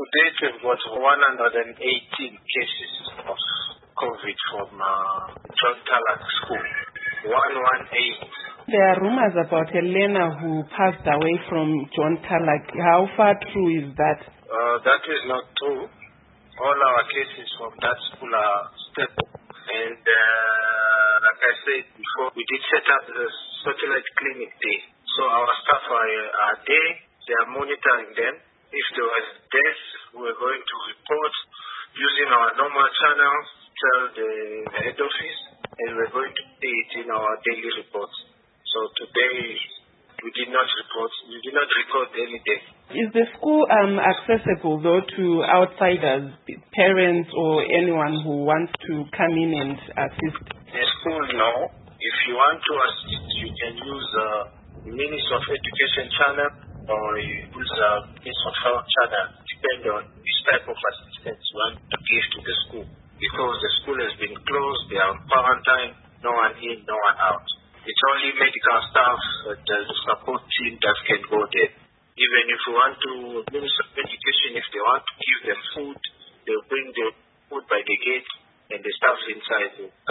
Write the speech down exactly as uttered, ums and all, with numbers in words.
To date, we've got one hundred eighteen cases of COVID from uh, John Talak School. one hundred eighteen. There are rumors about a learner who passed away from John Talak. How far true is that? Uh, that is not true. All our cases from that school are stable. And uh, like I said before, we did set up the satellite clinic day. So our staff are, are there. They are monitoring them. If there was death, we're going to report using our normal channels, tell the head office, and we're going to pay it in our daily reports. So today, we did not report, we did not record any death. Is the school um, accessible, though, to outsiders, parents, or anyone who wants to come in and assist? The school, no. If you want to assist, you can use the uh, Ministry of Education channel, or you use a uh, Ministry of Health channel, depending on which type of assistance you want to give to the school. Because the school has been closed, they are on quarantine, no one in, no one out. It's only medical staff, uh, the support team that can go there. Even if you want to, Ministry of Education, if they want to give them food, they'll bring the food by the gate and the staff inside.